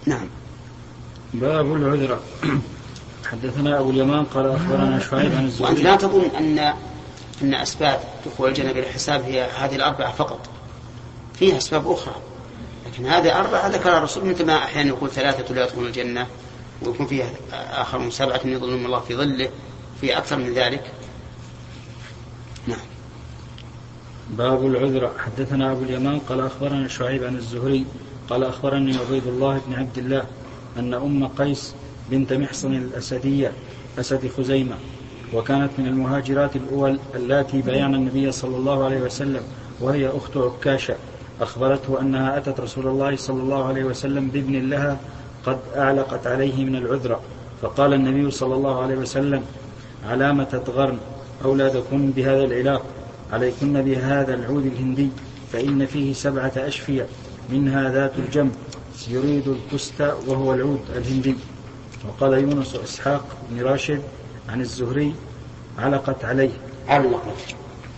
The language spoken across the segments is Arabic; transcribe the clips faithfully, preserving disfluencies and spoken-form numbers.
نعم. باب العذر. حدثنا أبو اليمان قال أخبرنا شعيب عن الزهري. وأنت لا تظن أن أن أسباب دخول الجنة بالحساب هي هذه الأربعة فقط، فيها أسباب أخرى، لكن هذه أربعة ذكر الرسول، مثل ما أحيانا يقول ثلاثة لا يدخلون الجنة ويكون فيها آخر سبعة يظلهم الله في ظله، في أكثر من ذلك. نعم. باب العذر. حدثنا أبو اليمان قال أخبرنا شعيب عن الزهري قال أخبرني عبيد الله بن عبد الله أن أم قيس بنت محصن الأسدية أسد خزيمة، وكانت من المهاجرات الأول اللاتي بايعن النبي صلى الله عليه وسلم، وهي أخت عكاشة، أخبرته أنها أتت رسول الله صلى الله عليه وسلم بابن لها قد أعلقت عليه من العذرة، فقال النبي صلى الله عليه وسلم: علام تتغرن أولادكم بهذا العلاق، عليكن بهذا العود الهندي، فإن فيه سبعة أشفية، منها ذات الجنب يريد الكست وهو العود الهندي. وقال يونس إسحاق بن راشد عن الزهري: علقت عليه. علقت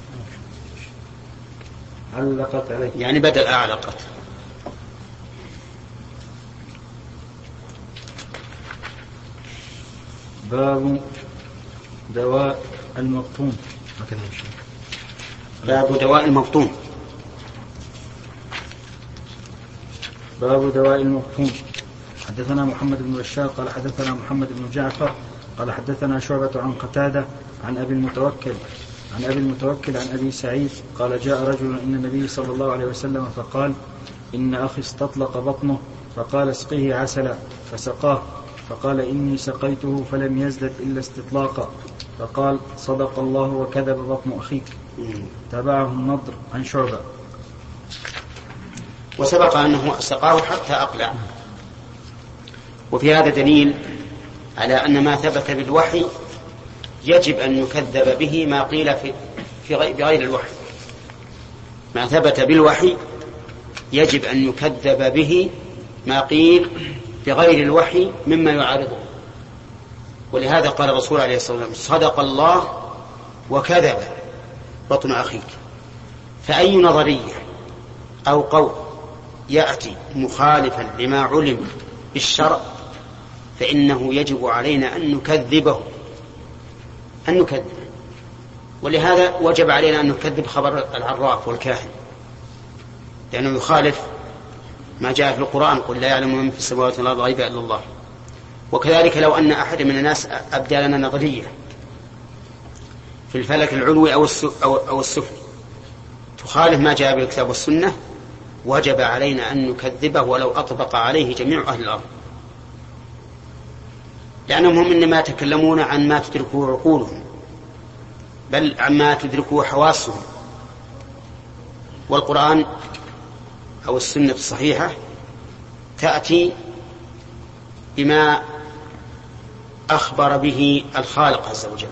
علقت عليه يعني بدل أعلقت. باب دواء المبطون. باب دواء المبطون. باب دواء المبطون. حدثنا محمد بن بشار قال حدثنا محمد بن جعفر قال حدثنا شعبة عن قتادة عن أبي المتوكل عن أبي المتوكل عن أبي سعيد قال: جاء رجل إلى النبي صلى الله عليه وسلم فقال: إن أخي استطلق بطنه، فقال: اسقيه عسلا، فسقاه، فقال: إني سقيته فلم يزدد إلا استطلاقا، فقال: صدق الله وكذب بطن أخيك. تابعه النضر عن شعبة. وسبق أنه سقاه حتى أقلع. وفي هذا دليل على أن ما ثبت بالوحي يجب أن يكذب به ما قيل في في غير الوحي. ما ثبت بالوحي يجب أن يكذب به ما قيل بغير الوحي مما يعارضه. ولهذا قال الرسول عليه الصلاة والسلام: صدق الله وكذب بطن أخيك. فأي نظرية أو قول يأتي مخالفا لما علم بالشرع فإنه يجب علينا أن نكذبه أن نكذب ولهذا وجب علينا أن نكذب خبر العراف والكاهن، لأنه يخالف ما جاء في القرآن: قل لا يعلم من في السماوات والأرض غيبا إلا الله. وكذلك لو أن أحد من الناس أبدى لنا نظرية في الفلك العلوي أو السفلي تخالف ما جاء بالكتاب والسنة، وجب علينا أن نكذبه ولو أطبق عليه جميع أهل الأرض، لأنهم هم إنما يتكلمون عن ما تدركه عقولهم بل عما تدركه حواسهم. والقرآن أو السنة الصحيحة تأتي بما أخبر به الخالق عز وجل،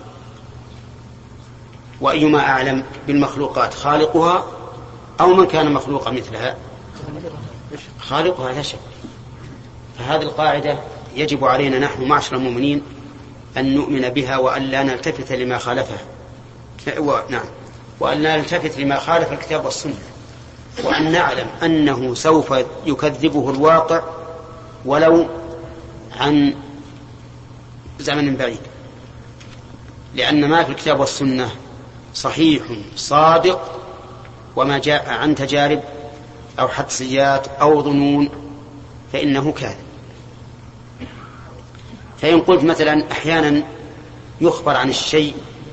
وأيما أعلم بالمخلوقات خالقها أو من كان مخلوقا مثلها؟ خالقها لا شك. فهذه القاعدة يجب علينا نحن معشر المؤمنين أن نؤمن بها وأن لا نلتفت لما خالفها، نعم، وأن لا نلتفت لما خالف الكتاب والسنة، وأن نعلم أنه سوف يكذبه الواقع ولو عن زمن بعيد، لأن ما في الكتاب والسنة صحيح صادق، وما جاء عن تجارب أو حدسيات أو ظنون فإنه كاذب. فإن قلت مثلا أحيانا يخبر عن الشيء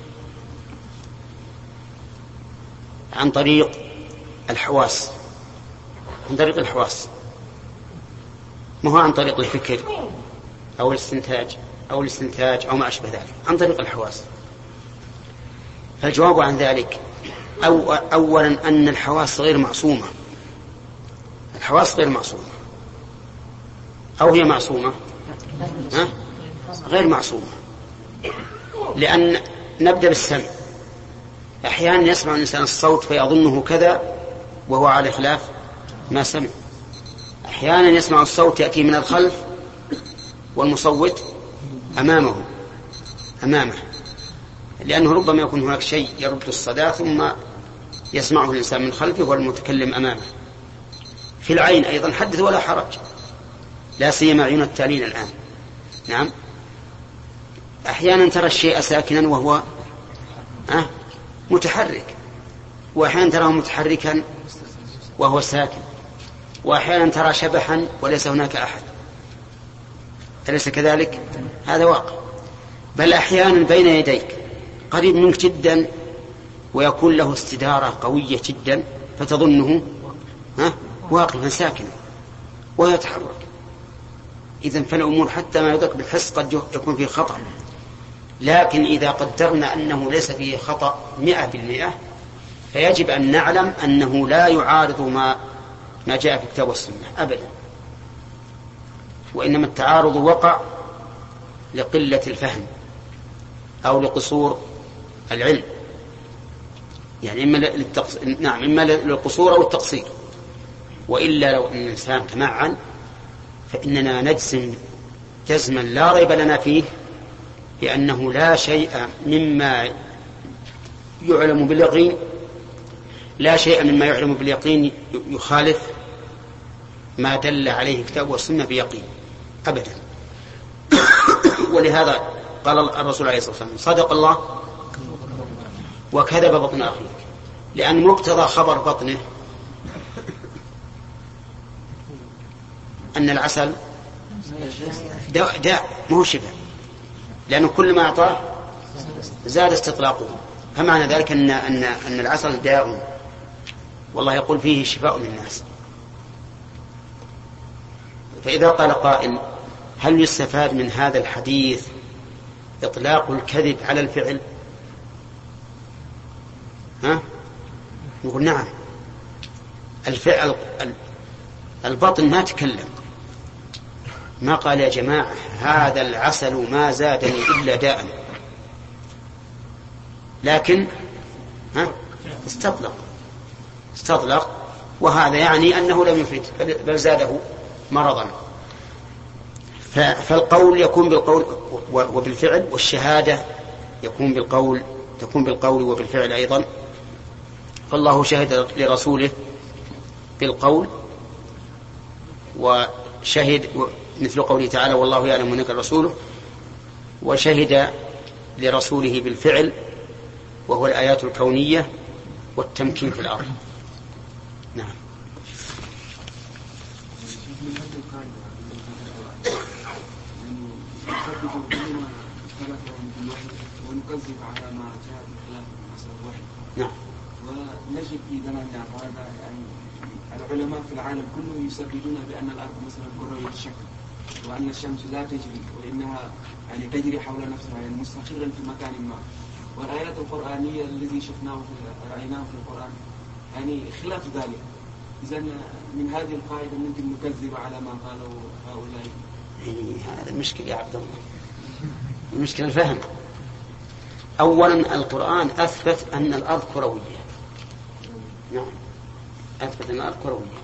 عن طريق الحواس عن طريق الحواس ما هو عن طريق الفكر أو الاستنتاج أو الاستنتاج أو ما أشبه ذلك، عن طريق الحواس. فالجواب عن ذلك أو أولا أن الحواس غير معصومة، الحواس غير معصومة، أو هي معصومة ها؟ غير معصومة. لأن نبدأ بالسمع، أحيانا يسمع الإنسان الصوت فيظنه كذا وهو على خلاف ما سمع. أحيانا يسمع الصوت يأتي من الخلف والمصوت أمامه أمامه لأنه ربما يكون هناك شيء يرد الصدى ثم يسمعه الإنسان من خلفه والمتكلم أمامه. في العين أيضا حدث ولا حرج، لا سيما عيون التالين الآن. نعم. أحيانا ترى الشيء ساكنا وهو أه متحرك، وأحيانا تراه متحركا وهو ساكن، وأحيانا ترى شبحا وليس هناك أحد، أليس كذلك؟ هذا واقع. بل أحيانا بين يديك قريب منك جدا ويكون له استدارة قوية جدا فتظنه ها واقفا ساكنا ويتحرك. إذن فالأمور حتى ما يدرك بالحس قد يكون فيه خطأ، لكن إذا قدرنا أنه ليس فيه خطأ مئة بالمئة فيجب أن نعلم أنه لا يعارض ما ما جاء في الكتاب والسنة أبدا، وإنما التعارض وقع لقلة الفهم أو لقصور العلم، يعني إما للتقص... نعم إما للقصور أو التقصير. وإلا لو أن الإنسان تمعن فإننا نجزم جزما لا ريب لنا فيه بأنه لا شيء مما يعلم باليقين لا شيء مما يعلم باليقين يخالف ما دل عليه الكتاب والسنة بيقين أبدا. ولهذا قال الرسول عليه الصلاة والسلام صدق الله وكذب بطن أخيك، لأن مقتضى خبر بطنه أن العسل داء, داء مو شفاء، لأنه كل ما أعطاه زاد استطلاقه، فمعنى ذلك أن, أن, أن العسل داء والله يقول فيه شفاء للناس. فإذا قال قائل هل يستفاد من هذا الحديث إطلاق الكذب على الفعل؟ ها؟ نقول نعم. الفعل البطن ما تكلم، ما قال يا جماعة هذا العسل ما زادني إلا داء، لكن ها استطلق استطلق وهذا يعني أنه لم يفيد بل زاده مرضا. فالقول يكون بالقول وبالفعل، والشهادة يكون بالقول تكون بالقول وبالفعل أيضا. فالله شهد لرسوله بالقول وشهد مثل قوله تعالى والله يعلم أنك رسوله، وشهد لرسوله بالفعل وهو الآيات الكونية والتمكين في الأرض. نعم. ونكذب على ما جاء بخلاف المسألة الوحي. نعم. ونجد في زماننا هذا يعني العلماء في العالم كله يسددون بأن الأرض مثلا كروية الشكل، وأن الشمس لا تجري وإنها يعني تجري حول نفسها يعني مستقرا في مكان ما. والآيات القرآنية الذي شفناه رأيناه في القرآن يعني خلاف ذلك. إذا من هذه القاعدة ممكن نكذب على ما قالوا هؤلاء. هذا المشكلة يا عبد الله، المشكلة الفهم. أولا القرآن أثبت أن الأرض كروية. نعم أثبت أن الأرض كروية.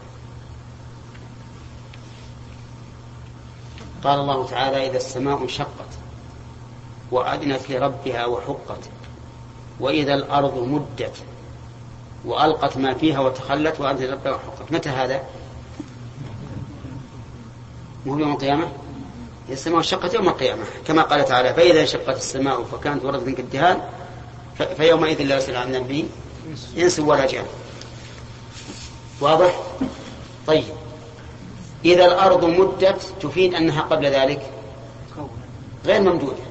قال الله تعالى إذا السماء انشقت وأذنت لربها وحقت وإذا الأرض مدت وألقت ما فيها وتخلت وأذنت لربها وحقت. متى هذا؟ مو يوم القيامة؟ السماء انشقت يوم القيامة كما قال تعالى فإذا انشقت السماء فكانت وردة كالدهان فيومئذ لا يسأل عن ذنبه إنس ولا جان. واضح؟ طيب إذا الأرض مدت تفيد أنها قبل ذلك غير ممدودة.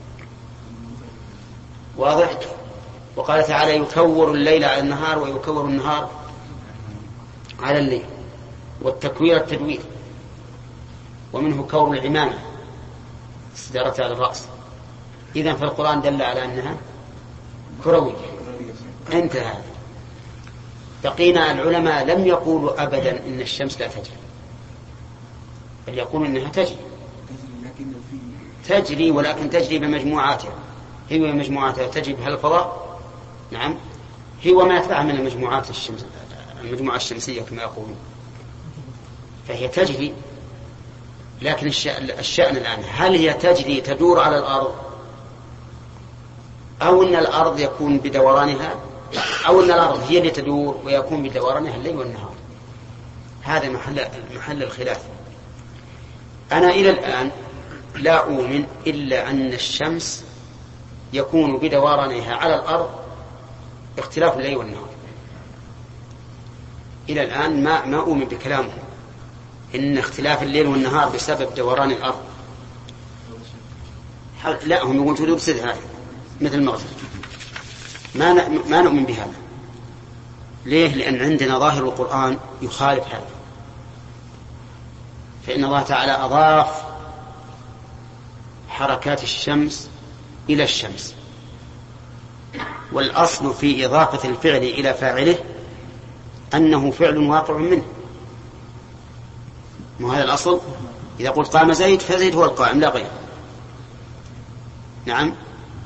واضح؟ وقال تعالى يكور الليل على النهار ويكور النهار على الليل، والتكوير التدوير، ومنه كور العمامة استدارة على الرأس. إذن فالقرآن دل على أنها كروية. انتهى. بقينا العلماء لم يقولوا أبدا إن الشمس لا تجري، بل يقولون إنها تجري تجري ولكن تجري بمجموعاتها، هي مجموعاتها تجري بها الفضاء. نعم هي وما يتبعها من المجموعات الشمس المجموعة الشمسية كما يقولون، فهي تجري. لكن الشأن الآن هل هي تجري تدور على الأرض أو أن الأرض يكون بدورانها أو أن الأرض هي اللي تدور ويكون بدورانها الليل والنهار. هذا محل محل الخلاف. أنا إلى الآن لا أؤمن إلا أن الشمس يكون بدورانها على الأرض اختلاف الليل والنهار. إلى الآن ما ما أؤمن بكلامه إن اختلاف الليل والنهار بسبب دوران الأرض. لا، هم يقولون تريد بسد هذا مثل المغرب. ما ما نؤمن بهذا. ليه؟ لأن عندنا ظاهر القرآن يخالف هذا. فإن الله تعالى أضاف حركات الشمس إلى الشمس، والأصل في إضافة الفعل إلى فاعله أنه فعل واقع منه. وهذا الأصل. إذا قلت قام زيد فزيد هو القائم لا غير. نعم.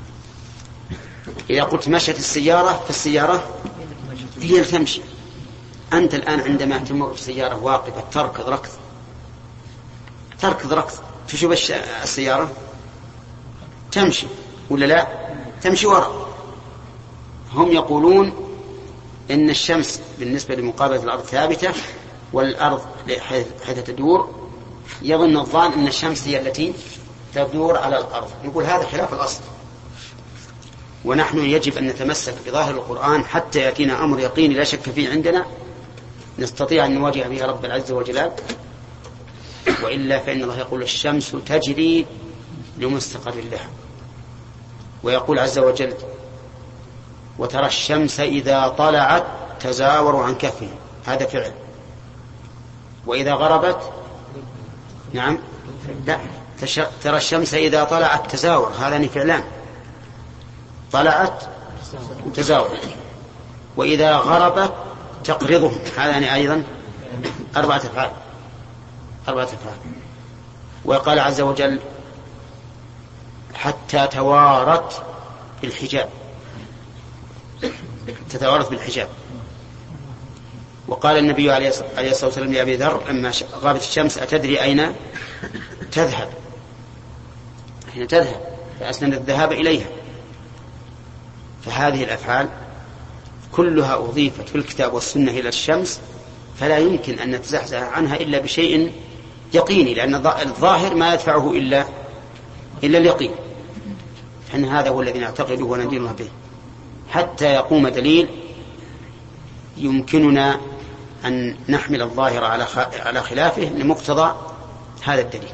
إذا قلت مشت السيارة فالسيارة هي اللي تمشي. أنت الآن عندما تمر السيارة واقفة تركض ركض تركض ركض تشوف السيارة تمشي ولا لا؟ تمشي وراء. هم يقولون إن الشمس بالنسبة لمقابلة الأرض ثابتة، والأرض حيث تدور يظن الظان أن الشمس هي التي تدور على الأرض. نقول هذا خلاف الأصل، ونحن يجب أن نتمسك بظاهر القرآن حتى يأتينا أمر يقيني لا شك فيه عندنا نستطيع أن نواجه به رب العزة والجلال. وإلا فإن الله يقول الشمس تجري لمستقر لها، ويقول عز وجل وترى الشمس إذا طلعت تزاور عن كفه، هذا فعل. وإذا غربت نعم لا تش... ترى الشمس إذا طلعت تزاور، هذان فعلان، طلعت وتزاور. وإذا غربت تقرضهم، هذان أيضا أربعة أفعال أربعة أفعال. وقال عز وجل حتى توارت بالحجاب، تتوارث بالحجاب. وقال النبي عليه الصلاة والسلام لأبي ذر لما غابت الشمس أتدري أين تذهب؟ حين تذهب، فأسند الذهاب إليها. فهذه الأفعال كلها أضيفت في الكتاب والسنة إلى الشمس، فلا يمكن أن نتزحزح عنها إلا بشيء يقيني، لأن الظاهر ما يدفعه إلا إلا اليقين. فإن هذا هو الذي نعتقده وندينه به حتى يقوم دليل يمكننا أن نحمل الظاهر على خلافه لمقتضى هذا الدليل.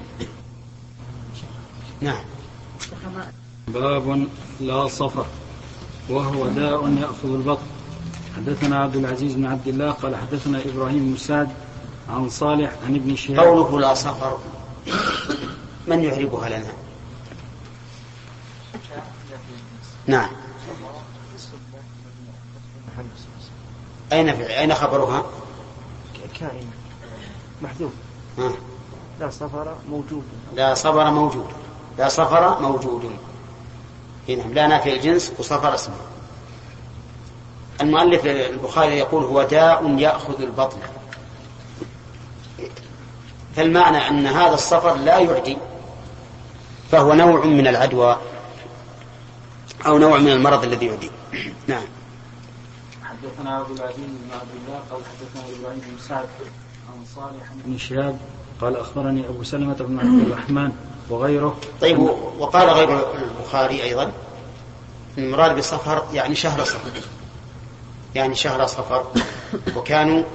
نعم. باب لا صفر وهو داء يأخذ البطن. حدثنا عبد العزيز بن عبد الله قال حدثنا إبراهيم بن سعد عن صالح عن ابن شهاب. قوله لا صفر من يعربها لنا؟ نعم. أين أين خبرها؟ كائن محذوف. لا صفر موجود. لا صفر موجود. لا صفر موجود. هنا لا نافي الجنس وصفر اسمه. المؤلف البخاري يقول هو داء يأخذ البطن، فالمعنى أن هذا الصفر لا يعدي، فهو نوع من العدوى أو نوع من المرض الذي يعدي. نعم. حدثنا عبد العزيز بن عبد الله قال حدثنا إبراهيم بن سعد عن صالح بن شهاب قال أخبرني أبو سلمة بن عبد الرحمن وغيره. طيب، وقال غير البخاري أيضا المراد بالصفر يعني شهر صفر، يعني شهر صفر، وكانوا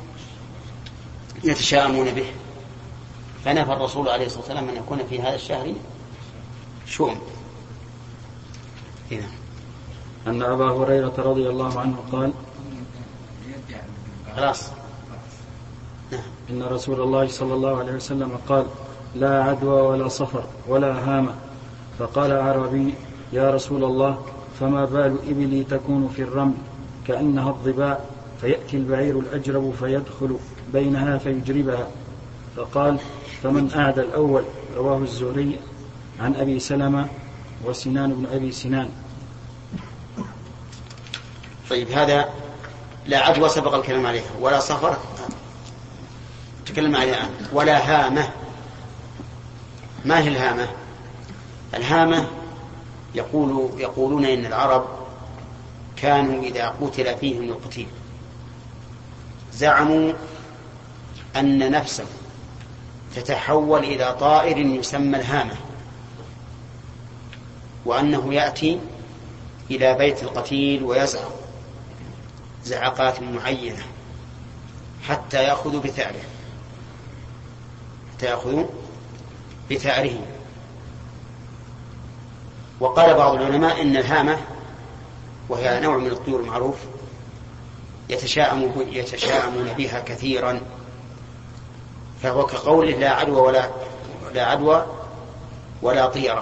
يتشاءمون به، فنفى الرسول عليه الصلاة والسلام أن يكون في هذا الشهر شؤم. هنا أن أبا هريرة رضي الله عنه قال خلاص نعم. إن رسول الله صلى الله عليه وسلم قال لا عدوى ولا صفر ولا هامة. فقال أعرابي يا رسول الله فما بال إبلي تكون في الرمل كأنها الضباء، فيأتي البعير الأجرب فيدخل بينها فيجربها. فقال فمن أعدى الأول؟ رواه الزهري عن أبي سلمة وسنان بن أبي سنان. طيب، هذا لا عدوى سبق الكلام عليها، ولا صفر تكلم عليها الآن، ولا هامة. ما هي الهامة؟ الهامة يقول يقولون إن العرب كانوا إذا قتل فيهم القتيل زعموا أن نفسه تتحول إلى طائر يسمى الهامة، وأنه يأتي إلى بيت القتيل ويزعق زعقات معينة حتى يأخذ بثأره حتى يأخذ بثأره. وقال بعض العلماء إن الهامة وهي نوع من الطيور المعروف يتشاءم يتشاءمون بها كثيرا، فهو كقوله لا عدوى ولا لا عدوى ولا طيرة،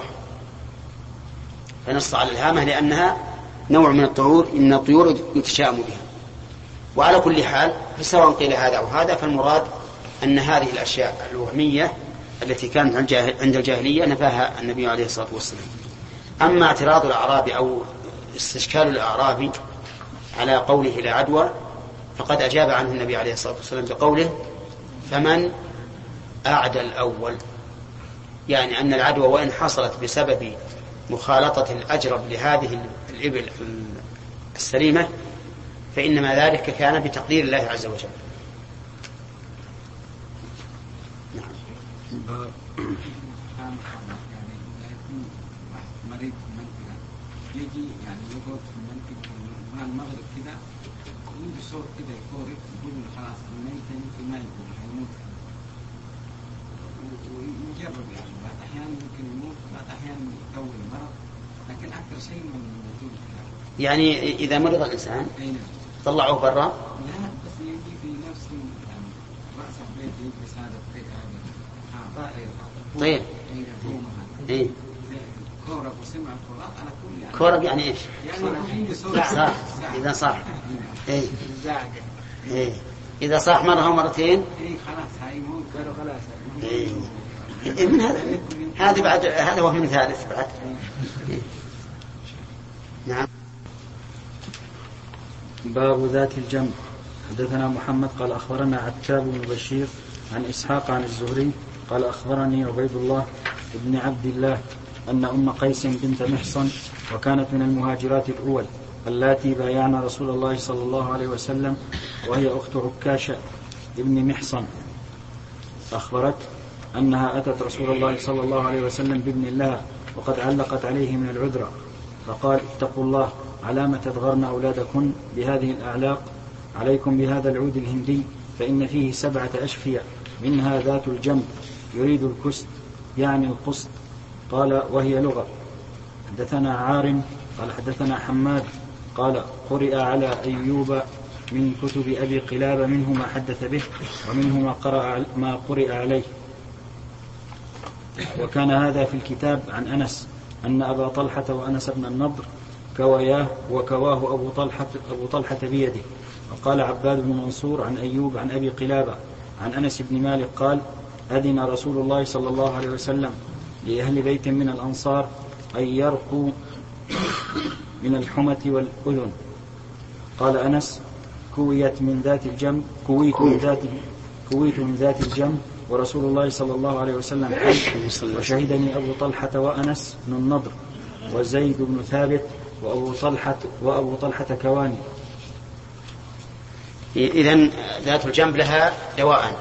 فنص على الهامة لأنها نوع من الطيور إن الطيور يتشاءم بها. وعلى كل حال سواء قيل هذا أو هذا فالمراد أن هذه الأشياء الوهمية التي كانت عند الجاهلية نفاها النبي عليه الصلاة والسلام. أما اعتراض الأعرابي أو استشكال الأعرابي على قوله لا عدوى فقد أجاب عنه النبي عليه الصلاة والسلام بقوله فمن أعدى الأول، يعني أن العدوى وإن حصلت بسبب مخالطة الأجرب لهذه الإبل السليمة فإنما ذلك كان بتقدير الله عز وجل. نعم. مريض في المنطقة يجي يعني يقعد في المنطقة مع المغرب كده عنده صوت كده يفورك يقول له خلاص الميت يمكن ما يقول هيموت، ويجرب يعني بعض أحيان يمكن يموت بعض أحيان يطول المرض، لكن أكثر شيء من موجود يعني إذا مرض الإنسان طلعوه برا؟ لا بس يجي في نفس يعني رأس البيت يجلس هذا البيت هذا طيب إيه كورب وسمع القرآن على كل يعني كورب يعني إيش؟ يعني صح إذا صح إيه إيه إذا صح مرة ومرتين إيه خلاص هاي موت قالوا خلاص إيه إيه من هذا هذا بعد هذا وهم من ثالث بعد إيه. نعم. باب ذات الجنب. حدثنا محمد قال أخبرنا عتاب بن بشير عن إسحاق عن الزهري قال أخبرني عبيد الله بن عبد الله أن أم قيس بنت محصن وكانت من المهاجرات الأول اللاتي بايعن رسول الله صلى الله عليه وسلم وهي أخت عكاشة ابن محصن أخبرت أنها أتت رسول الله صلى الله عليه وسلم بابن لها وقد علقت عليه من العذرة فقال اتقوا الله علام تدغرن أولادكن بهذه الأعلاق عليكم بهذا العود الهندي فإن فيه سبعة أشفية منها ذات الجنب يريد الكست يعني القسط. قال وهي لغة. حدثنا عار قال حدثنا حماد قال قرئ على أيوب من كتب أبي قلابة منه ما حدث به ومنه ما قرأ ما قرئ عليه. وكان هذا في الكتاب عن أنس أن أبا طلحة وأنس بن النضر كوياه وكواه أبو طلحة, أبو طلحة بيده. وقال عباد بن منصور عن أيوب عن أبي قلابة عن أنس بن مالك قال أذن رسول الله صلى الله عليه وسلم لأهل بيت من الأنصار أن يرقوا من الحمة والأذن. قال أنس كويت من ذات الجنب كويت من ذات كويت من ذات الجنب ورسول الله صلى الله عليه وسلم حي وشهدني أبو طلحة وأنس بن النضر وزيد بن ثابت وأبو طلحة وأبو طلحة كواني. إذن ذات الجنب لها دواء،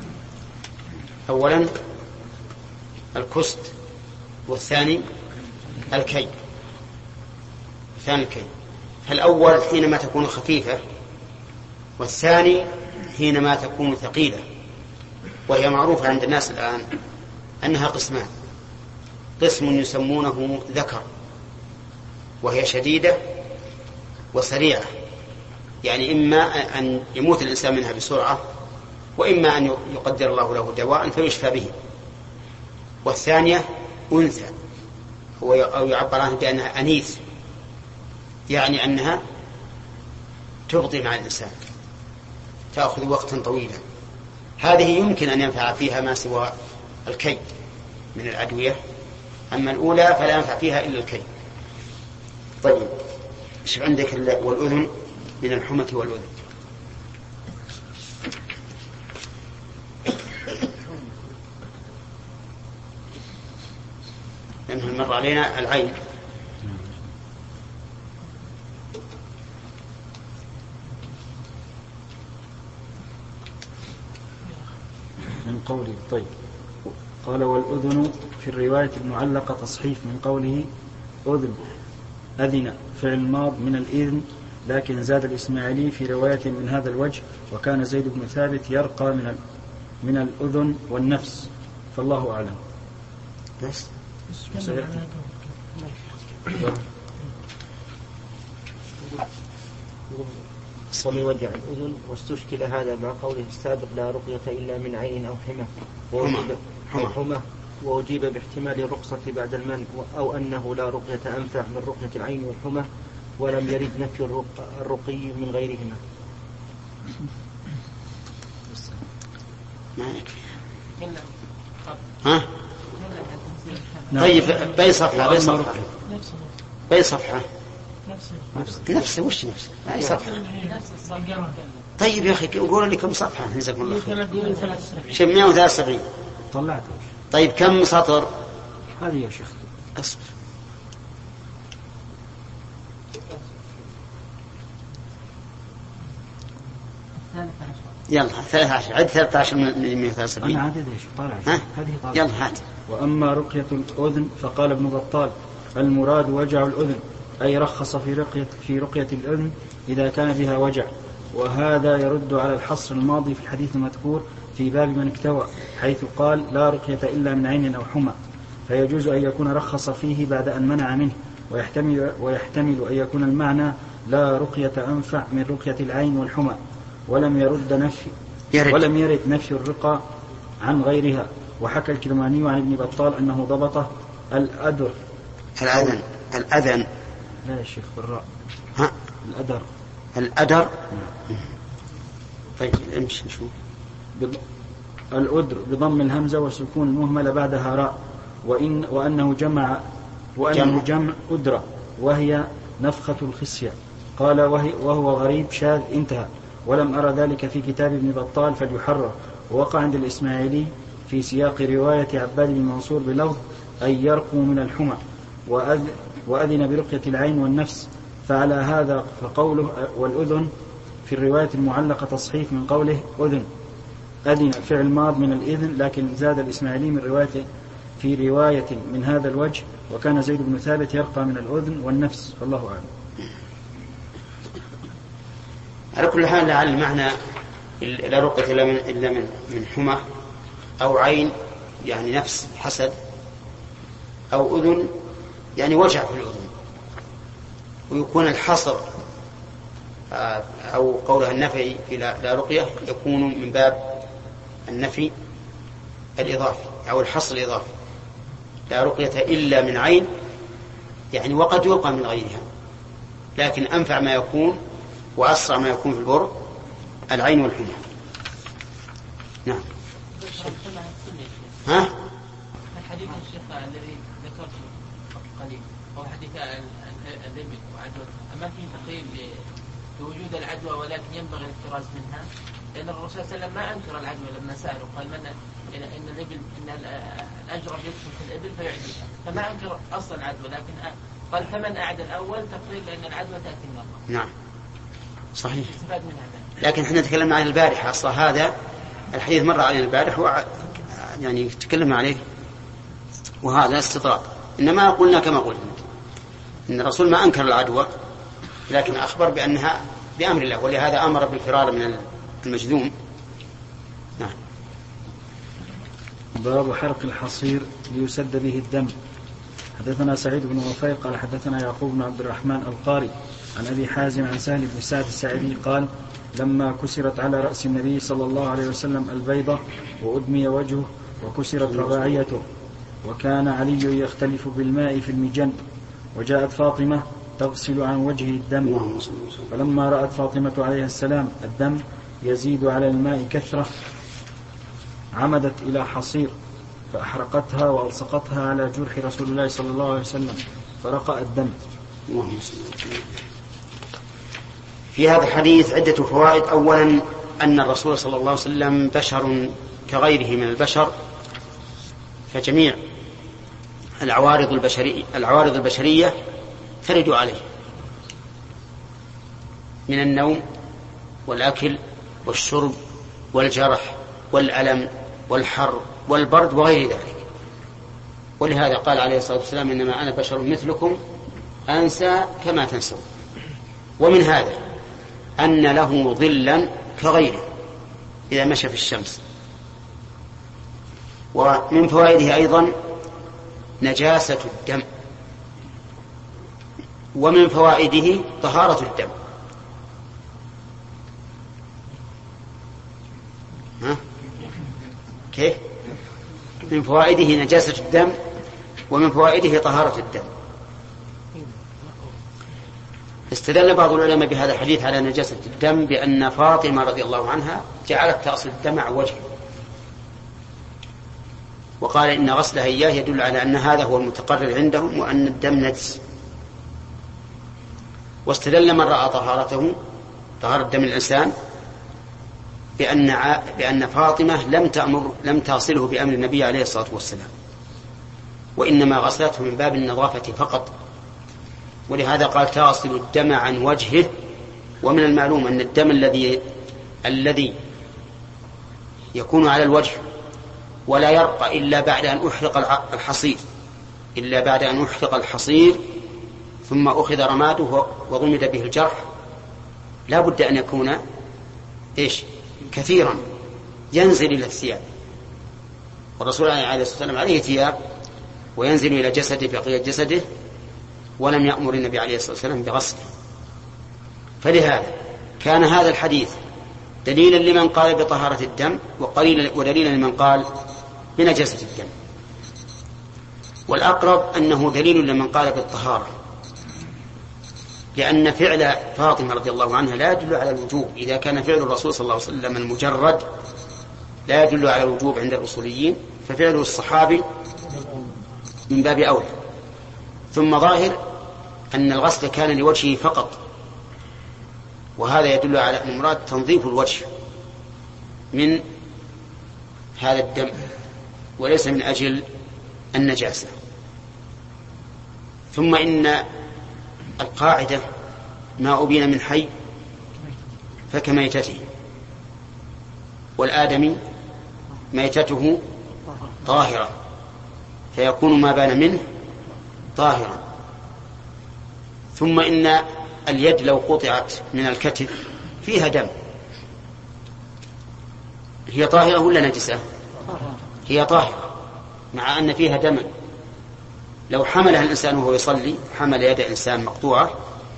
أولا الكست والثاني الكي الثاني الكي فالأول حينما تكون خفيفة والثاني حينما تكون ثقيلة، وهي معروفة عند الناس الآن أنها قسمان، قسم يسمونه ذكر وهي شديدة وسريعة، يعني إما أن يموت الإنسان منها بسرعة وإما أن يقدر الله له دواء فيشفى به. والثانية أنثى أو يعبر عنها بأنها أنيث، يعني أنها تبطي مع الإنسان تأخذ وقتا طويلا. هذه يمكن أن ينفع فيها ما سوى الكي من الأدوية، أما الأولى فلا ينفع فيها إلا الكي. طيب إيش عندك؟ والأذن من الحمة والأذن. لأنه مر علينا العين. من قولي طيب قال والأذن في الرواية المعلقة تصحيف من قوله أذن أذن فعل ماض من الإذن، لكن زاد الإسماعيلي في رواية من هذا الوجه وكان زيد بن ثابت يرقى من من الأذن والنفس، فالله أعلم. بس صلي ودع الأذن، واستشكل هذا مع قوله السابق لا رقية إلا من عين أو حمى ووجب, حمى ووجب باحتمال الرقصة بعد المنع، أو أنه لا رقية أنفع من رقية العين والحمى، ولم يرد نفي الرقي من غيرهما. ها؟ طيب بأي صفحة بأي صفحة بأي صفحة نفسه وش نفسه أي صفحة؟ طيب يا أخي قول لي كم صفحة نزكم الله خير. مئة وثلاثة وسبعين طلعت. طيب كم سطر هذه يا شيخ؟ أصبر. يلا ثلاثة عشر عد ثلاثة عشر من مئة وثلاثة وسبعين. أنا عدد إيش طالع هذه طالع. يلا هات. وأما رقية الأذن فقال ابن بطال المراد وجع الأذن، أي رخص في رقية في رقية الأذن إذا كان بها وجع، وهذا يرد على الحصر الماضي في الحديث المذكور في باب من اكتوى، حيث قال لا رقية إلا من عين أو حمى، فيجوز أن يكون رخص فيه بعد أن منع منه، ويحتمل, ويحتمل أن يكون المعنى لا رقية أنفع من رقية العين والحمى، ولم يرد نفي يرد. ولم يرد نفي الرقى عن غيرها. وحكى الكرماني عن ابن بطال أنه ضبطه الأدر الأذن الأذن لا يا شيخ بالراء. ها الأدر الأدر. طيب امشي نشوف. الأدر بضم الهمزة وسكون المهملة بعدها راء، وإن وأنه جمع وأنه جمع أدرة وهي نفخة الخصية. قال وهي وهو غريب شاذ انتهى، ولم أرى ذلك في كتاب ابن بطال فليحرر. ووقع عند الإسماعيلي في سياق رواية عباد بن منصور بلفظ أن يرقوا من الحمى، وأذن برقية العين والنفس، فعلى هذا فقوله والأذن في الرواية المعلقة تصحيف من قوله أذن أذن فعل ماض من الإذن، لكن زاد الإسماعيلي من رواية في رواية من هذا الوجه وكان زيد بن ثابت يرقى من الأذن والنفس، فالله أعلم. على كل حال لعل المعنى لا رقية إلا من, إلا من, من حمى أو عين يعني نفس حسد، أو أذن يعني وجع في الأذن، ويكون الحصر أو قولها النفي في لا رقية يكون من باب النفي الإضافي أو الحصر الإضافي. لا رقية إلا من عين يعني وقد يلقى من غيرها، لكن أنفع ما يكون وأسرع ما يكون في البر العين والحمى. نعم. ها؟ الحديث الشيخ الذي ذكرته قليل هو حديث الذبح وعدوى، أما في تقييد بوجود العدوى ولكن ينبغي الاحتراز منها، لأن الرسول صلى الله عليه وسلم ما أنكر العدوى لما سأله قال من إن الإبل إن الأجرب يدخل في الإبل فيعديها، فما أنكر أصلا العدوى، لكن قال فمن أعد الأول تقريب لأن العدوى تأتي النار. نعم صحيح. لكن احنا تكلمنا عن البارحة، أصلا هذا الحديث مر علينا البارح و يعني تكلمنا عليه، وهذا استطراد. إنما قلنا كما قلنا إن الرسول ما أنكر العدوى، لكن أخبر بأنها بأمر الله، ولهذا أمر بالفرار من المجذوم. نعم. باب حرق الحصير ليسد به الدم. حدثنا سعيد بن وفيق قال حدثنا يعقوب بن عبد الرحمن القاري عن أبي حازم عن سهل بن سعد الساعدي قال لما كسرت على رأس النبي صلى الله عليه وسلم البيضة وأدمي وجهه وكسرت رباعيته، وكان علي يختلف بالماء في المجن، وجاءت فاطمة تغسل عن وجهه الدم، فلما رأت فاطمة عليه السلام الدم يزيد على الماء كثرة عمدت إلى حصير فأحرقتها وألصقتها على جرح رسول الله صلى الله عليه وسلم فرقأ الدم. في هذا الحديث عدة فوائد. أولا أن الرسول صلى الله عليه وسلم بشر كغيره من البشر، فجميع العوارض البشرية, العوارض البشرية ترد عليه من النوم والأكل والشرب والجرح والألم والحر والبرد وغير ذلك. ولهذا قال عليه الصلاة والسلام إنما أنا بشر مثلكم أنسى كما تنسون. ومن هذا أن له ظلا كغيره إذا مشى في الشمس. ومن فوائده أيضا نجاسة الدم، ومن فوائده طهارة الدم. ها؟ كيف؟ من فوائده نجاسة الدم، ومن فوائده طهارة الدم. استدل بعض العلماء بهذا الحديث على نجاسة الدم بأن فاطمة رضي الله عنها جعلت تغسل الدم عن وجهه، وقال إن غسلها إياه يدل على أن هذا هو المتقرر عندهم وأن الدم نجس. واستدل من رأى طهارته طهارة دم الإنسان بأن ع... بأن فاطمة لم تأمر لم تصله بأمر النبي عليه الصلاة والسلام، وإنما غسلته من باب النظافة فقط. ولهذا قال تغسل الدم عن وجهه. ومن المعلوم أن الدم الذي الذي يكون على الوجه ولا يرقى إلا بعد أن أحرق الحصير إلا بعد أن أحرق الحصير ثم أخذ رماده وضمد به الجرح، لا بد أن يكون إيش كثيرا ينزل إلى الثياب. والرسول عليه الصلاة والسلام عليه ثياب وينزل إلى جسده بقية جسده، ولم يأمر النبي عليه الصلاة والسلام بغسله. فلهذا كان هذا الحديث دليلا لمن قال بطهارة الدم ودليلا لمن قال بنجاسة الدم. والأقرب أنه دليل لمن قال بالطهارة، لأن فعل فاطمة رضي الله عنها لا يدل على الوجوب. إذا كان فعل الرسول صلى الله عليه وسلم المجرد لا يدل على الوجوب عند الأصوليين، ففعل الصحابي من باب أولى. ثم ظاهر أن الغسل كان لوجهه فقط، وهذا يدل على أن المراد تنظيف الوجه من هذا الدم وليس من أجل النجاسة. ثم إن القاعدة ما أبين من حي فكميتته، والآدمي ميتته طاهرة فيكون ما بان منه طاهرا. ثم إن اليد لو قطعت من الكتف فيها دم هي طاهرة ولا نجسة؟ هي طاهرة مع أن فيها دم. لو حملها الإنسان وهو يصلي حمل يد إنسان مقطوعة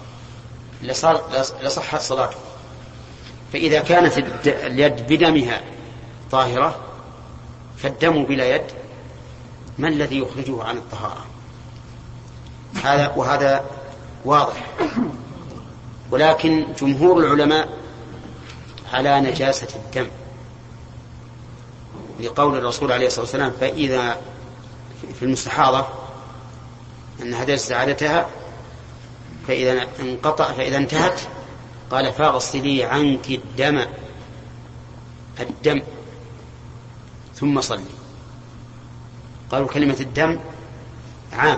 لصحت صلاته. فإذا كانت اليد بدمها طاهرة فالدم بلا يد ما الذي يخرجه عن الطهارة؟ هذا وهذا واضح. ولكن جمهور العلماء على نجاسة الدم لقول الرسول عليه الصلاة والسلام فإذا في المستحاضة أنها دست عادتها فإذا انقطع فإذا انتهت قال فاغسلي عنك الدم الدم ثم صلي. قالوا كلمة الدم عام،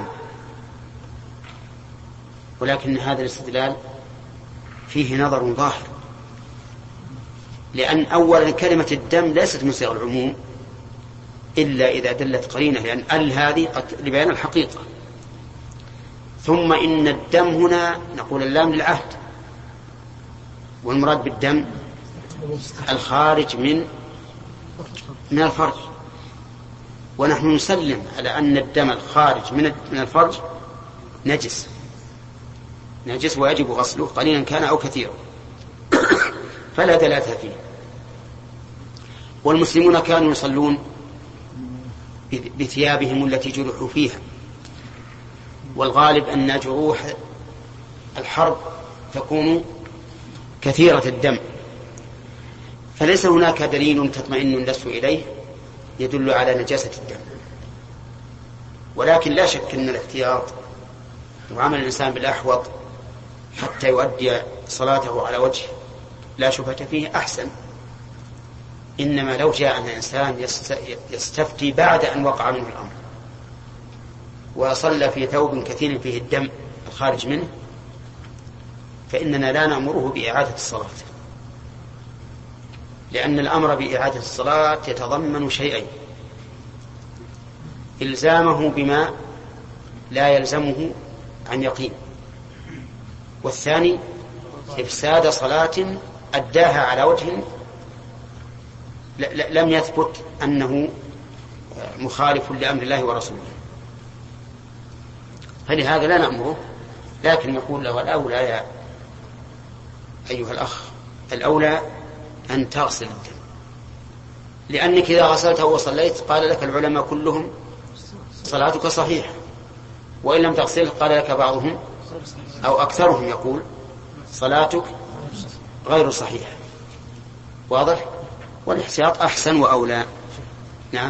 ولكن هذا الاستدلال فيه نظر ظاهر، لأن أولا كلمة الدم ليست من صيغ العموم إلا إذا دلت قرينة، لأن ال هذه قد لبيان الحقيقة. ثم إن الدم هنا نقول اللام للعهد، والمراد بالدم الخارج من من الفرج، ونحن نسلم على أن الدم الخارج من من الفرج نجس نجس ويجب غسله قليلا كان أو كثيرا فلا دلالة فيه. والمسلمون كانوا يصلون بثيابهم التي جرحوا فيها، والغالب أن جروح الحرب تكون كثيرة الدم، فليس هناك دليل تطمئن النفس إليه يدل على نجاسة الدم. ولكن لا شك أن الاحتياط وعمل الإنسان بالأحوط حتى يؤدي صلاته على وجه لا شبهة فيه أحسن. إنما لو جاء الإنسان يستفتي بعد أن وقع منه الأمر وصلى في ثوب كثير فيه الدم الخارج منه فإننا لا نأمره بإعادة الصلاة، لأن الأمر بإعادة الصلاة يتضمن شيئين: إلزامه بما لا يلزمه عن يقين، والثاني إفساد صلاة أداها على وجه لم يثبت أنه مخالف لأمر الله ورسوله، فلهذا لا نأمره، لكن نقول له الأولى يا أيها الأخ، الأولى أن تغسل الدم، لأنك إذا غسلته وصليت قال لك العلماء كلهم صلاتك صحيحة، وإن لم تغسله قال لك بعضهم أو أكثرهم يقول صلاتك غير صحيحة. واضح؟ والاحتياط أحسن وأولى. نعم،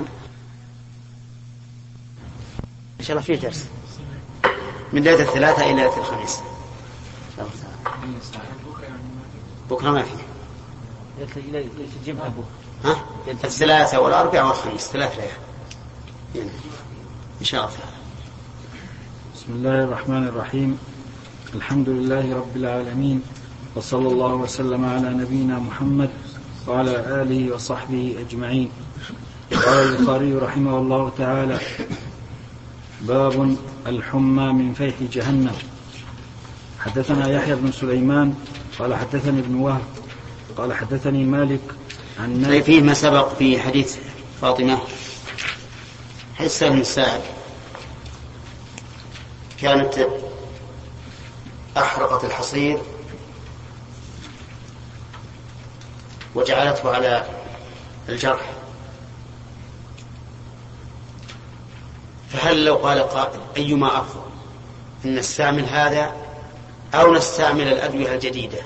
إن شاء الله فيه درس من ليلة الثلاثة إلى ليلة الخميس. بكرة ما فيه. ها؟ الثلاثة والأربعة والخميس، ثلاث ليالي إن شاء الله. بسم الله الرحمن الرحيم. الحمد لله رب العالمين، وصلى الله وسلم على نبينا محمد وعلى آله وصحبه أجمعين. قال البخاري رحمه الله تعالى: باب الحمى من فيح جهنم. حدثنا يحيى بن سليمان قال حدثني ابن وهب قال حدثني مالك عن نافع. فيه ما سبق في حديث فاطمة حديث سهل بن سعد، كانت أحرقت الحصير وجعلته على الجرح، فهل لو قال قائل أيما أفضل، أن نستعمل هذا أو نستعمل الأدوية الجديدة؟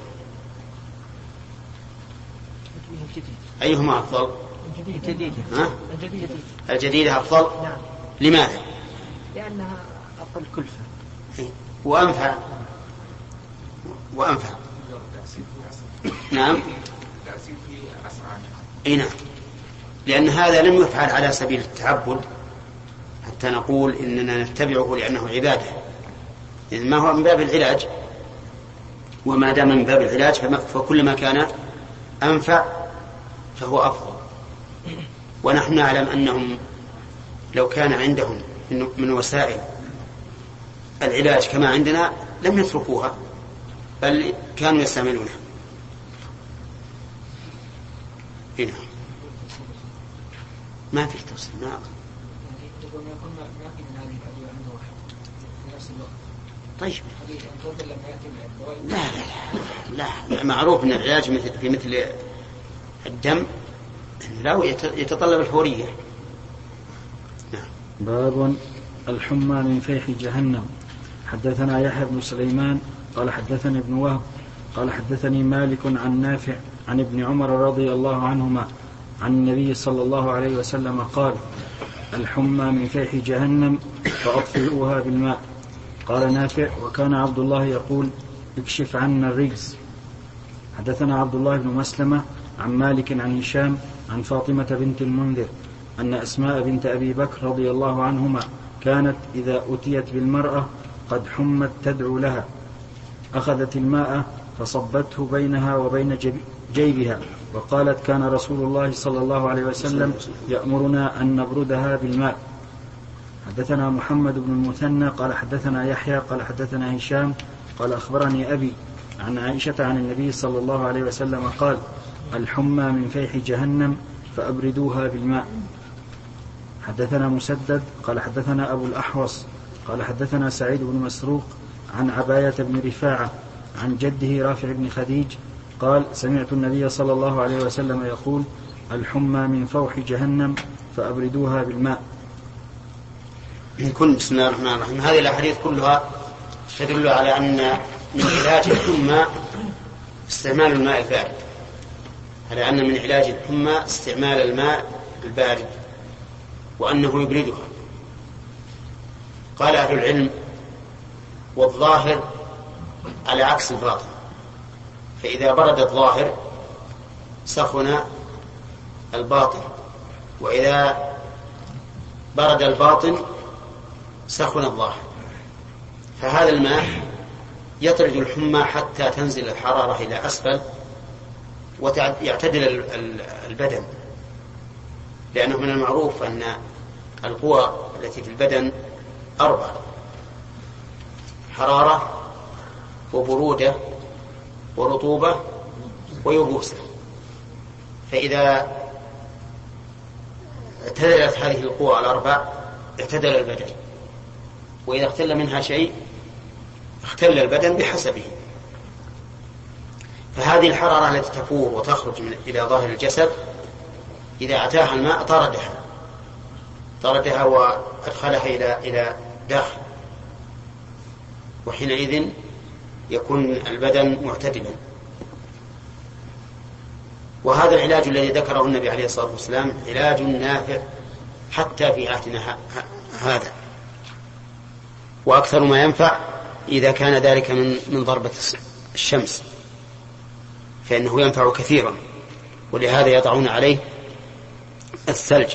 أيهما أفضل؟ الجديدة. الجديدة أفضل. نعم. لماذا؟ لأنها أقل كلفة وأنفع وأنفع نعم. أي نعم، لأن هذا لم يفعل على سبيل التعبد حتى نقول إننا نتبعه لأنه عبادة، إذن ما هو من باب العلاج، وما دام من باب العلاج فكل ما كان أنفع فهو أفضل. ونحن نعلم أنهم لو كان عندهم من وسائل العلاج كما عندنا لم يتركوها، بل كانوا يستعملونها. هنا ما في توصيل، ما طيب. لا لا لا, لا. معروف أن العلاج في مثل الدم لا يتطلب الفورية. نعم. باب الحمى من فيح جهنم. حدثنا يحيى بن سليمان قال حدثني ابن وهب قال حدثني مالك عن نافع عن ابن عمر رضي الله عنهما عن النبي صلى الله عليه وسلم قال: الحمى من فيح جهنم فأطفئوها بالماء. قال نافع: وكان عبد الله يقول: اكشف عنا الرجز. حدثنا عبد الله بن مسلمة عن مالك عن هشام عن فاطمة بنت المنذر أن أسماء بنت أبي بكر رضي الله عنهما كانت إذا أتيت بالمرأة قد حمت تدعو لها أخذت الماء فصبته بينها وبين جيبها وقالت: كان رسول الله صلى الله عليه وسلم يأمرنا أن نبردها بالماء. حدثنا محمد بن المثنى قال حدثنا يحيى قال حدثنا هشام قال أخبرني أبي عن عائشة عن النبي صلى الله عليه وسلم قال: الحمى من فيح جهنم فأبردوها بالماء. حدثنا مسدد قال حدثنا أبو الأحوص قال حدثنا سعيد بن مسروق عن عباية بن رفاعة عن جده رافع بن خديج قال: سمعت النبي صلى الله عليه وسلم يقول: الحمى من فوح جهنم فأبردوها بالماء. كن بسم الله الرحمن الرحيم. هذه الأحاديث كلها تدل على أن من علاج الحمى استعمال الماء البارد، على أن من علاج الحمى استعمال الماء البارد وأنه يبردها. قال أهل العلم: والظاهر على عكس الباطن، فإذا برد الظاهر سخن الباطن، وإذا برد الباطن سخن الظاهر. فهذا الماء يطرد الحمى حتى تنزل الحرارة إلى أسفل ويعتدل البدن، لأنه من المعروف أن القوى التي في البدن أربع: حرارة وبرودة ورطوبة ويبوسة. فإذا اعتدلت هذه القوى الأربع اعتدل البدن، وإذا اختل منها شيء اختل البدن بحسبه. فهذه الحرارة التي تفور وتخرج من إلى ظاهر الجسد إذا أتاها الماء طردها طردها وأدخلها إلى إلى داخل، وحينئذ يكون البدن معتدلا. وهذا العلاج الذي ذكره النبي عليه الصلاة والسلام علاج نافع حتى في عهدنا هذا، وأكثر ما ينفع إذا كان ذلك من من ضربة الشمس فإنه ينفع كثيرا. ولهذا يضعون عليه الثلج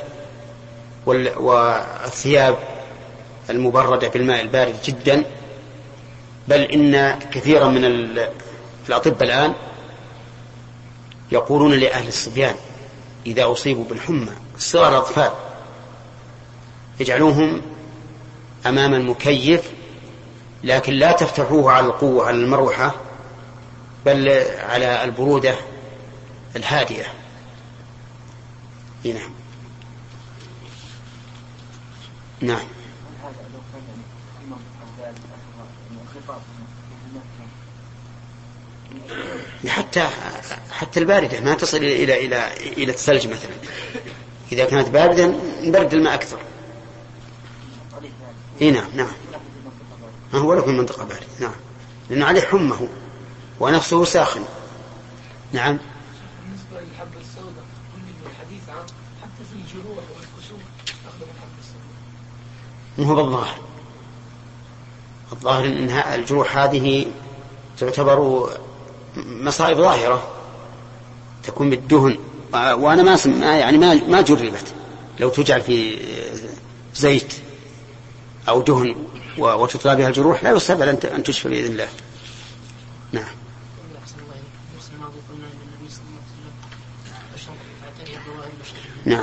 والثياب المبردة بالماء البارد جدا. بل إن كثيرا من الأطباء الآن يقولون لأهل الصبيان إذا أصيبوا بالحمى صغار الأطفال يجعلوهم أمام المكيف، لكن لا تفتحوه على القوة على المروحة بل على البرودة الهادئة. نعم نعم. حتى حتى الباردة ما تصل إلى إلى إلى إلى الثلج مثلا. إذا كانت باردة نبرد الماء أكثر. إيه نعم نعم. ما هو له منطقة باردة نعم، لأنه عليه حمه ونفسه ساخن. نعم. بالنسبة للحبة السوداء كل الحديث عن حتى في الجروح والكسور استخدم الحبة السوداء. مو هو بالظاهر. الظاهر أن الجروح هذه تعتبر مصائب ظاهرة تكون بالدهن، وأنا ما يعني ما ما جربت. لو تجعل في زيت أو دهن وتطلع بها الجروح لا يستبعد أن تشفى بإذن الله. نعم. نعم.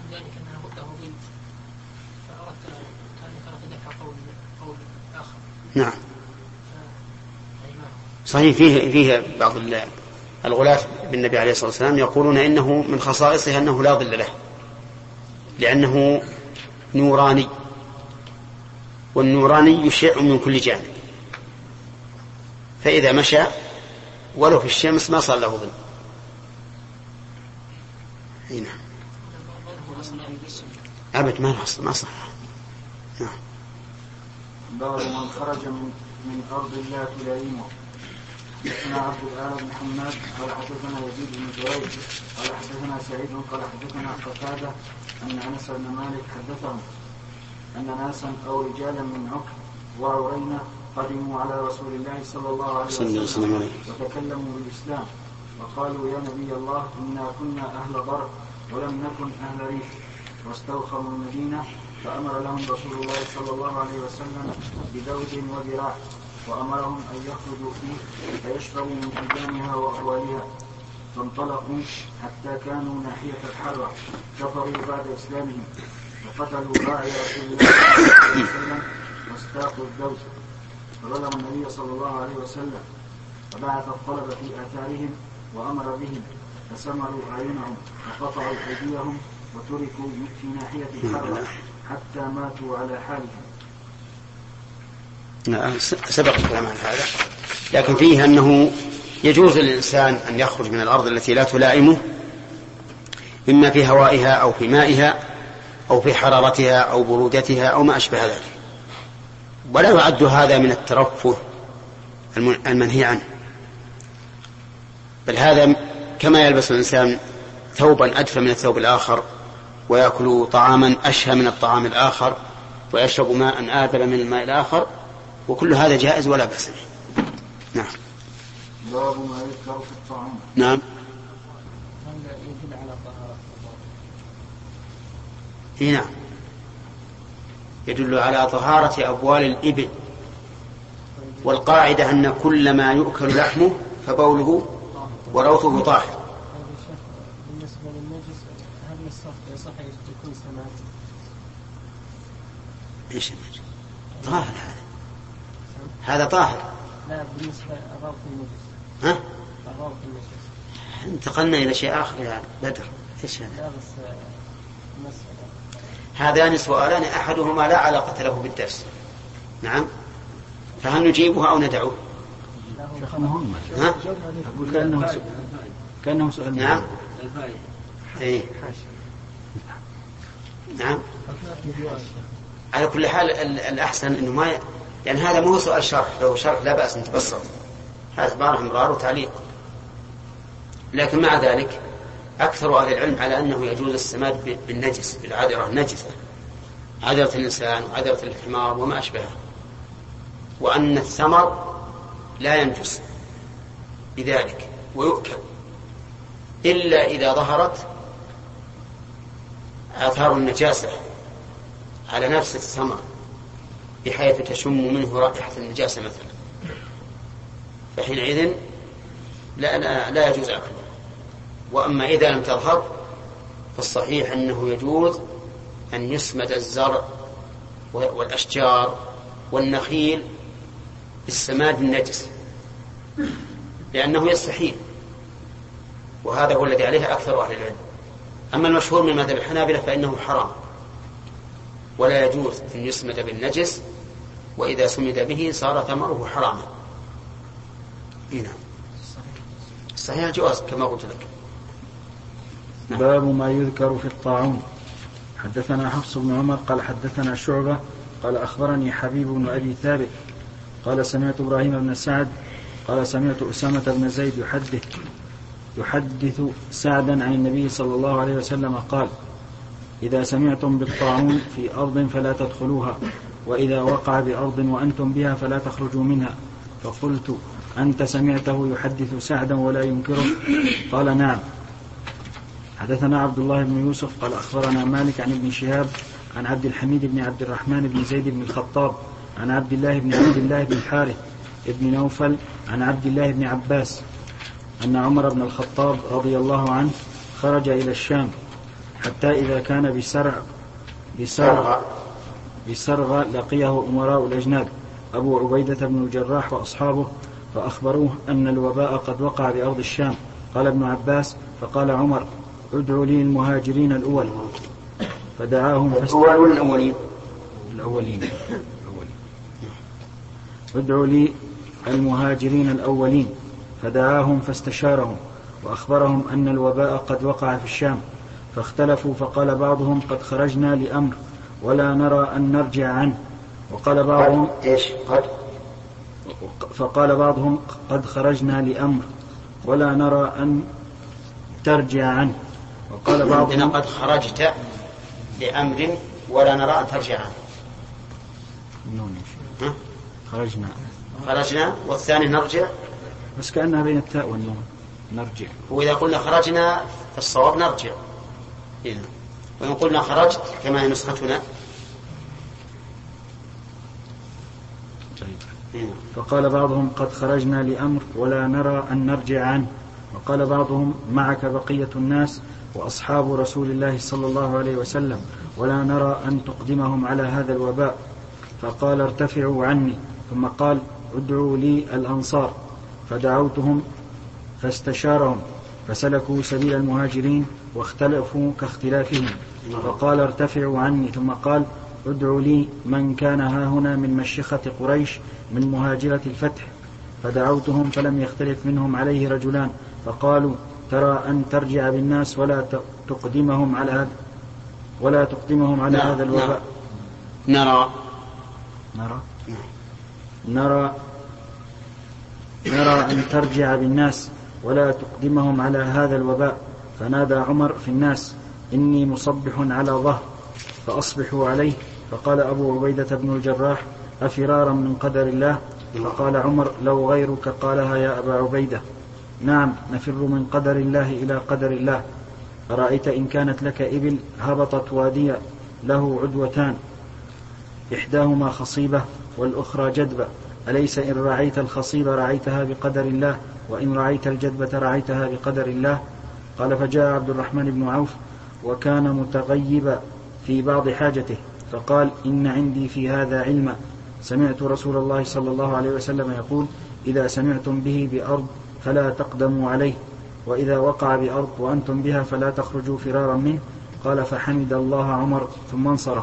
نعم. صحيح. فيه فيه بعض الغلاة بالنبي عليه الصلاة والسلام يقولون إنه من خصائصه أنه لا ظل له لأنه نوراني، والنوراني يشع من كل جانب، فإذا مشى ولو في الشمس ما صار له ظل. هنا أبد ما ما صح. نعم. باب من خرج من من أرض الله تلائمه. حدثنا عبد الآن بن حماد قال حدثنا يزيد بن جريج قال حدثنا سعيد قال حدثنا قتادة أن أنس بن مالك حدثهم أن ناسا أو رجالا من عكر وعرينة قدموا على رسول الله صلى الله عليه وسلم وتكلموا بالإسلام وقالوا يا نبي الله إنا كنا أهل ضرب ولم نكن أهل ريف، واستوخموا المدينة فأمر لهم رسول الله صلى الله عليه وسلم بذود وذراع وأمرهم أن يخرجوا فيه فيشربوا من ألبانها وأخوالها، فانطلقوا حتى كانوا ناحية الحرة كفروا بعد إسلامهم وقتلوا راعي رسول الله صلى الله عليه وسلم واستاقوا الدوس، فظلموا النبي صلى الله عليه وسلم فبعث الطلب في آثارهم وأمر بهم فسمروا أعينهم وقطعوا أيديهم وتركوا في ناحية الحرة حتى ماتوا على حالهم. سبق الكلام عن هذا، لكن فيه أنه يجوز للإنسان أن يخرج من الأرض التي لا تلائمه إما في هوائها أو في مائها أو في حرارتها أو برودتها أو ما أشبه ذلك، ولا يعد هذا من الترفه المنهي عنه، بل هذا كما يلبس الإنسان ثوبا أدفى من الثوب الآخر ويأكل طعاما أشهى من الطعام الآخر ويشرب ماء آذل من الماء الآخر، وكل هذا جائز ولا بأس به. نعم. باب ما يذكر في الطعام. نعم. يدل على طهارة. نعم، يدل على طهارة أبوال الإبل، والقاعدة أن كل ما يؤكل لحمه فبوله وروثه طاهر. بالنسبة للنجس هل الصف يصح يكون سماد؟ ايش النجس؟ طاهر هذا هذا طاهر. لا بالنسبة للروث النجس. ها؟ الروث النجس. انتقلنا إلى شيء آخر يا بدر. ايش هذا؟ لا بس مسألة. هذان سؤالان أحدهما لا علاقة له بالدرس. نعم. فهل نجيبها أو ندعوه؟ ها؟ أقول كأنه سؤال. كأنه سؤال. نعم. إيه. نعم. على كل حال الأحسن إنه ما ي... يعني هذا مو سؤال شرح، لو شرح لا بأس نتبسط، هذا عبارة عن مرار وتعليق. لكن مع ذلك أكثر أهل العلم على أنه يجوز السماد بالنجس، بالعذرة النجسة، عذرة الإنسان وعذرة الحمار وما أشبهه، وأن الثمر لا ينجس بذلك ويؤكل إلا إذا ظهرت آثار النجاسة على نفس الثمر بحيث تشم منه رائحة النجاسة مثلا، فحينئذ لا, لا, لا يجوز أكله. وأما إذا لم تظهر فالصحيح أنه يجوز أن يسمد الزرع والأشجار والنخيل بالسماد النجس، لأنه يستحيل، وهذا هو الذي عليه أكثر أهل العلم. أما المشهور من مذهب الحنابلة فإنه حرام ولا يجوز أن يسمد بالنجس، وإذا سمد به صار ثمره حراما. هنا صحيح الجواز كما قلت لك. باب ما يذكر في الطاعون. حدثنا حفص بن عمر قال حدثنا شعبة قال أخبرني حبيب بن أبي ثابت قال سمعت إبراهيم بن سعد قال سمعت أسامة بن زيد يحدث يحدث سعدا عن النبي صلى الله عليه وسلم قال إذا سمعتم بالطاعون في أرض فلا تدخلوها، وإذا وقع بأرض وأنتم بها فلا تخرجوا منها. فقلت أنت سمعته يحدث سعدا ولا ينكره؟ قال نعم. حدثنا عبد الله بن يوسف قال أخبرنا مالك عن ابن شهاب عن عبد الحميد بن عبد الرحمن بن زيد بن الخطاب عن عبد الله بن عبد الله بن الحارث بن نوفل عن عبد الله بن عباس أن عمر بن الخطاب رضي الله عنه خرج إلى الشام حتى إذا كان بسرع بسرغ بسرغ لقيه أمراء الأجناد أبو عبيدة بن الجراح وأصحابه فأخبروه أن الوباء قد وقع بأرض الشام. قال ابن عباس فقال عمر ادعوا لي المهاجرين الأول فدعاهم الأول الأولين الأولين ادعوا لي المهاجرين الأولين فدعاهم فاستشارهم وأخبرهم أن الوباء قد وقع في الشام، فاختلفوا فقال بعضهم قد خرجنا لأمر ولا نرى أن نرجع عنه، وقال بعضهم إيش قد فقال بعضهم قد خرجنا لأمر ولا نرى أن ترجع عنه، وقال بعضهم قد خرجت لأمر ولا نرى أن ترجع عنه. ها؟ خرجنا خرجنا والثاني نرجع، بس كأنها بين التاء والنون نرجع. وإذا قلنا خرجنا فالصواب نرجع، وإن قلنا خرجت كما هي نسختنا. فقال بعضهم قد خرجنا لأمر ولا نرى أن نرجع عنه، وقال بعضهم معك بقية الناس وأصحاب رسول الله صلى الله عليه وسلم ولا نرى أن تقدمهم على هذا الوباء. فقال ارتفعوا عني، ثم قال ادعوا لي الأنصار، فدعوتهم فاستشارهم فسلكوا سبيل المهاجرين واختلفوا كاختلافهم. فقال ارتفعوا عني، ثم قال ادعوا لي من كان هاهنا من مشيخة قريش من مهاجرة الفتح، فدعوتهم فلم يختلف منهم عليه رجلان، فقالوا ترى أن ترجع بالناس ولا تقدمهم على هذا ولا تقدمهم على هذا الوباء. نرى نرى نرى نرى أن ترجع بالناس ولا تقدمهم على هذا الوباء. فنادى عمر في الناس إني مصبح على ظهر فأصبحوا عليه. فقال أبو عبيدة بن الجراح أفرارا من قدر الله؟ فقال عمر لو غيرك قالها يا أبا عبيدة. نعم نفر من قدر الله إلى قدر الله. أرأيت إن كانت لك إبل هبطت واديا له عدوتان إحداهما خصيبة والأخرى جدبة، أليس إن رعيت الخصيبة رعيتها بقدر الله، وإن رعيت الجدبة رعيتها بقدر الله؟ قال فجاء عبد الرحمن بن عوف وكان متغيبا في بعض حاجته، فقال إن عندي في هذا علما، سمعت رسول الله صلى الله عليه وسلم يقول إذا سمعتم به بأرض فلا تقدموا عليه، وإذا وقع بأرض وأنتم بها فلا تخرجوا فرارا منه. قال فحمد الله عمر ثم انصرف.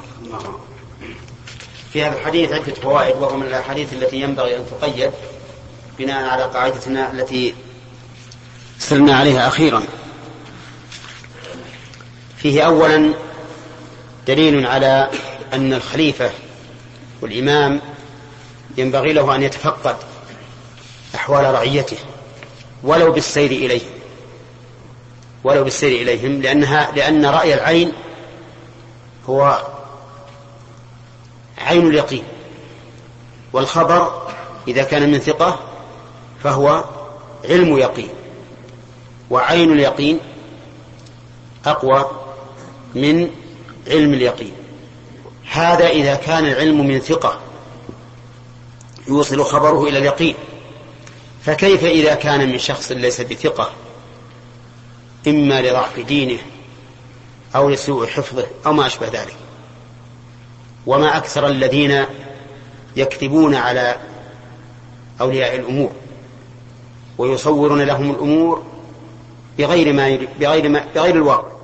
في هذا الحديث عدة فوائد، وهو من الأحاديث التي ينبغي أن تقيد بناء على قاعدتنا التي سرنا عليها أخيرا. فيه أولا دليل على أن الخليفة والإمام ينبغي له أن يتفقد أحوال رعيته ولو بالسير إليهم ولو بالسير إليهم لأنها لأن رأي العين هو عين اليقين، والخبر إذا كان من ثقة فهو علم يقين، وعين اليقين أقوى من علم اليقين. هذا إذا كان العلم من ثقة يوصل خبره إلى اليقين، فكيف إذا كان من شخص ليس بثقة، إما لضعف دينه أو لسوء حفظه أو ما أشبه ذلك. وما أكثر الذين يكذبون على أولياء الأمور ويصورون لهم الأمور بغير ما بغير ما بغير الواقع.